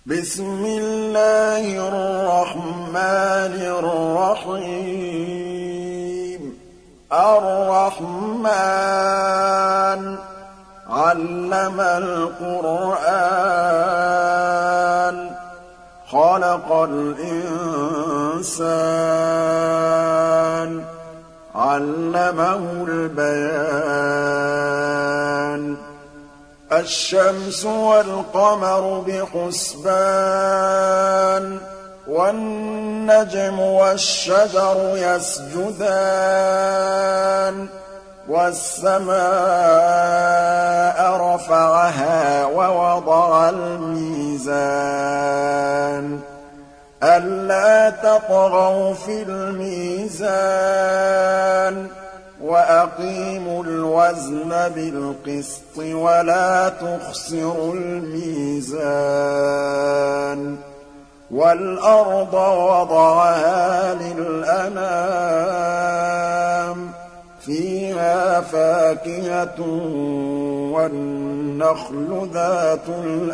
بسم الله الرحمن الرحيم الرحمن علم القرآن خلق الإنسان علمه البيان الشمس والقمر بحسبان والنجم والشجر يسجدان والسماء رفعها ووضع الميزان ألا تطغوا في الميزان وأقيموا الوزن بالقسط ولا تخسروا الميزان والأرض وضعها للأنام فيها فاكهة والنخل ذات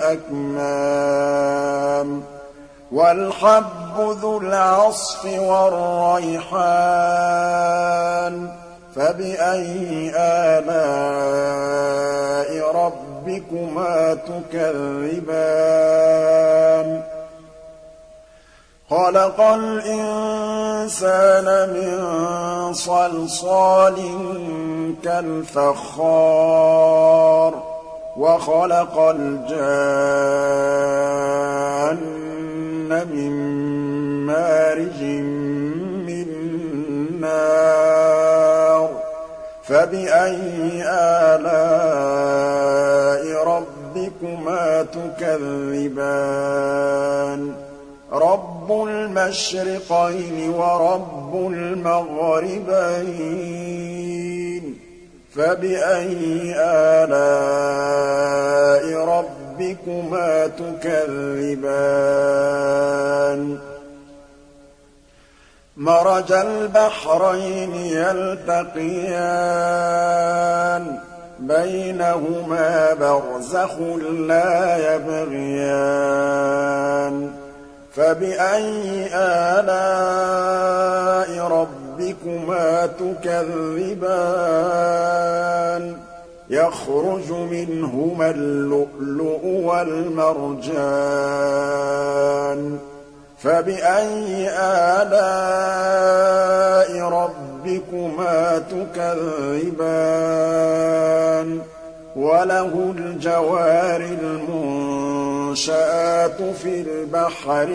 الأكمام والحب ذو العصف والريحان فبأي آلاء ربكما تكذبان خلق الإنسان من صلصال كالفخار وخلق الجان من مارج من نار فبأي آلاء ربكما تكذبان رب المشرقين ورب المغربين فبأي آلاء ربكما تكذبان مرج البحرين يلتقيان بينهما برزخ لا يبغيان فبأي آلاء ربكما تكذبان يخرج منهما اللؤلؤ والمرجان فبأي آلاء ربكما تكذبان وله الجوار المنشآت في البحر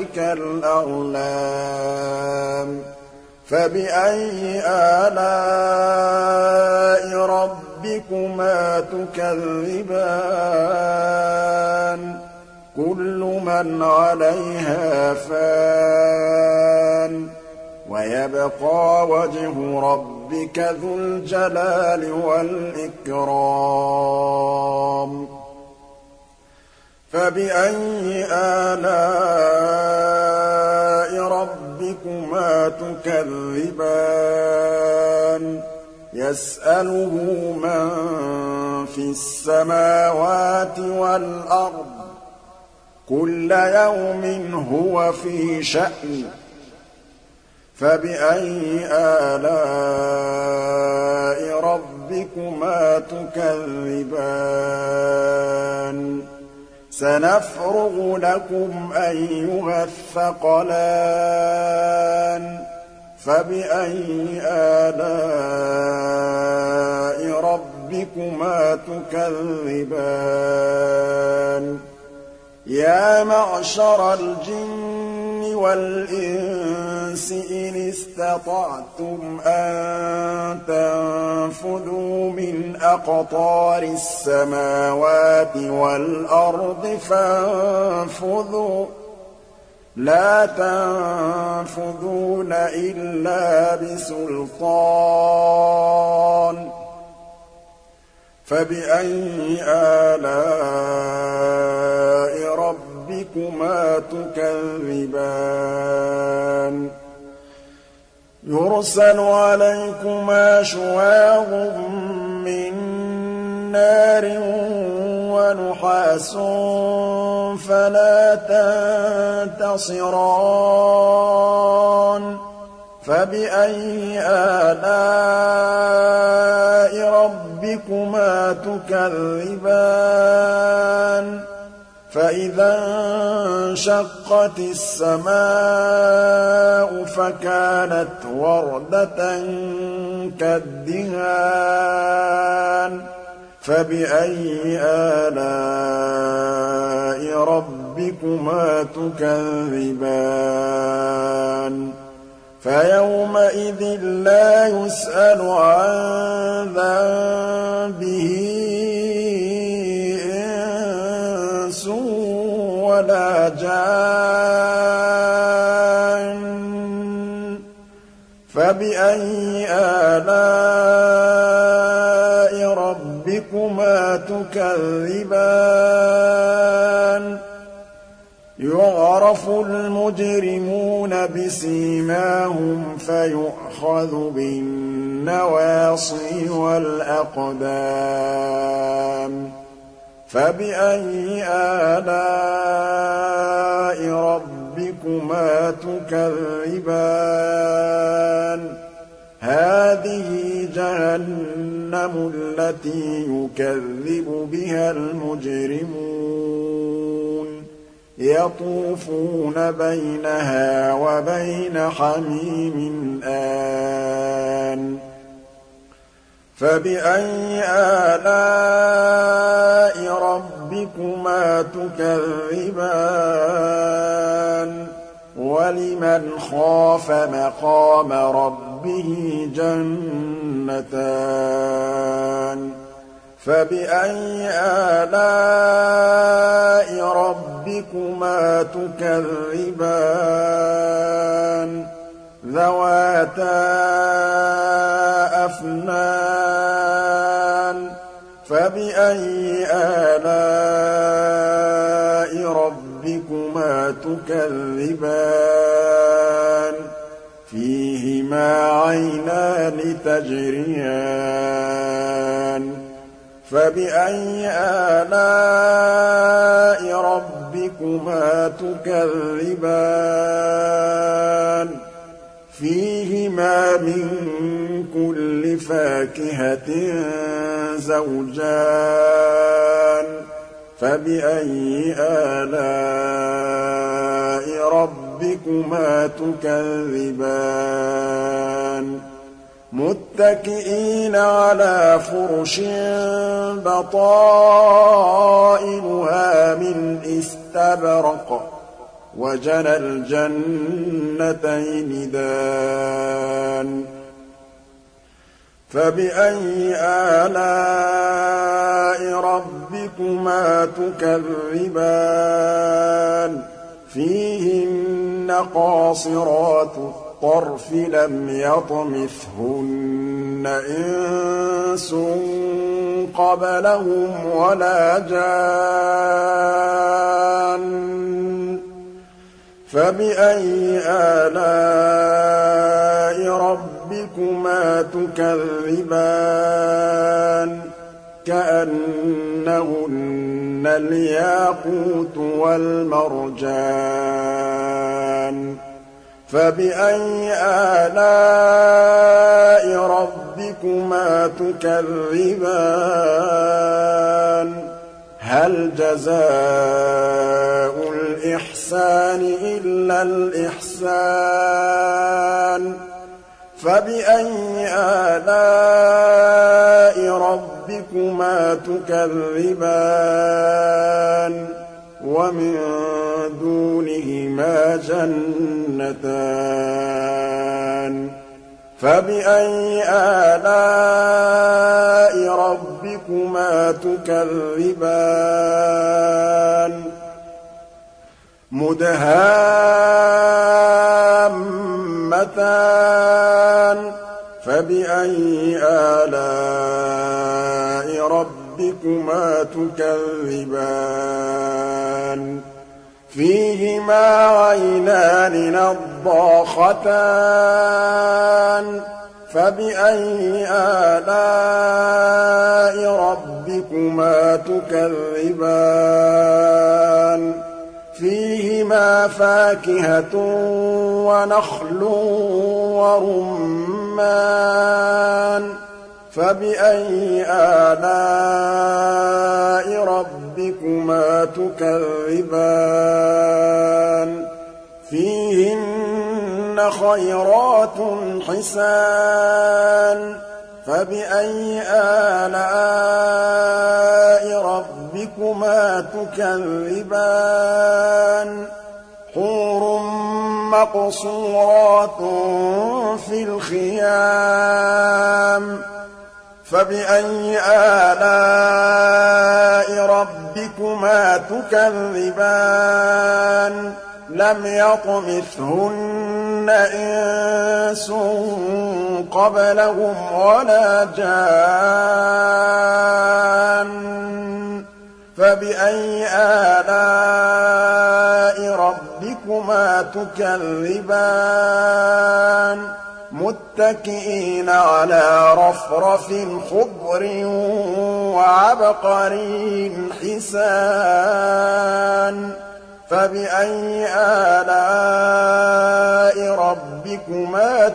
كالأعلام فبأي آلاء ربكما تكذبان كل من عليها فان ويبقى وجه ربك ذو الجلال والإكرام فبأي آلاء ربكما تكذبان يسأله من في السماوات والأرض كل يوم هو في شأن فبأي آلاء ربكما تكذبان سنفرغ لكم أيها الثقلان فبأي آلاء ربكما تكذبان يا معشر الجن والإنس إن استطعتم أن تنفذوا من أقطار السماوات والأرض فانفذوا لا تنفذون إلا بسلطان فبأي آلاء ربكما تكذبان يرسل عليكما شواظ من نار ونحاس فلا تنتصران فبأي آلاء ربكما تكذبان فإذا انشقت السماء فكانت وردة كالدهان فبأي آلاء ربكما تكذبان فيومئذ لا يسأل عن ذنبه إنس ولا جان فبأي آلاء ربكما تكذبان يعرف المجرمون بسيماهم فيؤخذ بالنواصي والأقدام فبأي آلاء ربكما تكذبان هذه جهنم التي يكذب بها المجرمون يطوفون بينها وبين حميم آن فبأي آلاء ربكما تكذبان ولمن خاف مقام ربه جنتان فبأي آلاء ربكما تكذبان ذواتا أفنان فبأي آلاء ربكما تكذبان فيهما عينان تجريان فبأي آلاء ربكما تكذبان فيهما من كل فاكهة زوجان فبأي آلاء ربكما تكذبان متكئين على فرش بطائنها من استبرق وجنى الجنتين دان فبأي آلاء ربكما تكذبان فيهن قاصرات الطرف لم يطمثهن إنس قبلهم ولا جان فبأي آلاء ربكما تكذبان كأنهن الياقوت والمرجان فبأي آلاء ربكما تكذبان هل جزاء الإحسان إلا الإحسان فبأي آلاء ربكما تكذبان ومن دونهما جنتان فبأي آلاء ربكما تكذبان مدهامتان فبأي آلاء ربكما تكذبان فيهما عينان نضاختان فبأي آلاء ربكما تكذبان فيهما فاكهة ونخل ورمان فبأي آلاء ربكما تكذبان فيهن خيرات حسان فبأي آلاء ربكما تكذبان حور مقصورات في الخيام فبأي آلاء ربكما تكذبان لم يطمثهن إنس قبلهم ولا جان فبأي آلاء ربكما تكذبان متكئين على رفرف خضر وعبقري حسان فبأي آلاء ربكما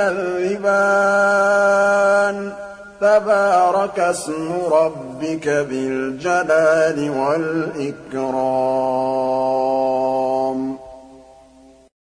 تكذبان تبارك اسم ربك ذي الجلال والإكرام